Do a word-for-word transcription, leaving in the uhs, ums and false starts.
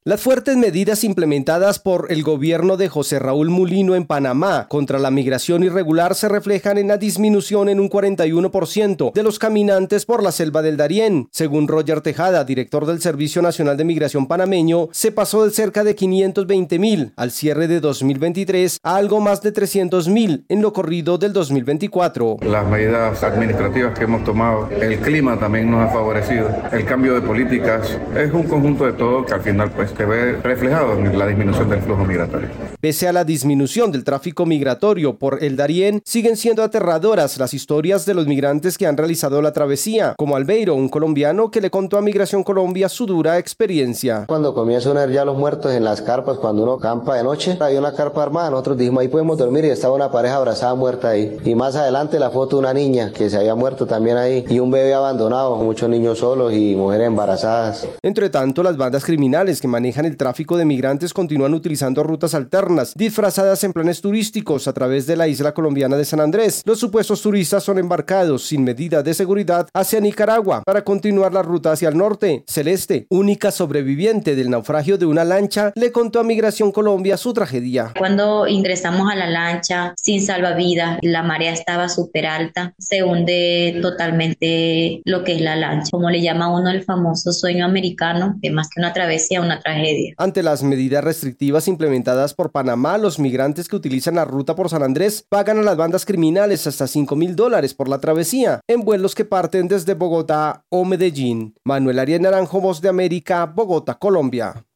Las fuertes medidas implementadas por el gobierno de José Raúl Mulino en Panamá contra la migración irregular se reflejan en la disminución en un cuarenta y uno por ciento de los caminantes por la selva del Darién. Según Roger Tejada, director del Servicio Nacional de Migración panameño, se pasó de cerca de quinientos veinte mil al cierre de dos mil veintitrés a algo más de trescientos mil en lo corrido del dos mil veinticuatro. Las medidas administrativas que hemos tomado, el clima también nos ha favorecido, el cambio de políticas, es un conjunto de todo que al final pues se ve reflejado en la disminución del flujo migratorio. Pese a la disminución del tráfico migratorio por el Darién, siguen siendo aterradoras las historias de los migrantes que han realizado la travesía, como Albeiro, un colombiano que le contó a Migración Colombia su dura experiencia. Cuando comienza a ver ya los muertos en las carpas, cuando uno campa de noche, había una carpa armada, nosotros dijimos ahí podemos dormir y estaba una pareja abrazada muerta ahí. Y más adelante la foto de una niña que se había muerto también ahí y un bebé abandonado, muchos niños solos y mujeres embarazadas. Entre tanto, las bandas criminales que manejan el tráfico de migrantes continúan utilizando rutas alternas, disfrazadas en planes turísticos a través de la isla colombiana de San Andrés. Los supuestos turistas son embarcados sin medidas de seguridad hacia Nicaragua para continuar la ruta hacia el norte. Celeste, única sobreviviente del naufragio de una lancha, le contó a Migración Colombia su tragedia. Cuando ingresamos a la lancha sin salvavidas, la marea estaba súper alta, se hunde totalmente lo que es la lancha, como le llama uno el famoso sueño americano, que más que una travesía, una tragedia. Ante las medidas restrictivas implementadas por Panamá, los migrantes que utilizan la ruta por San Andrés pagan a las bandas criminales hasta cinco mil dólares por la travesía, en vuelos que parten desde Bogotá o Medellín. Manuel Arias Naranjo, Voz de América, Bogotá, Colombia.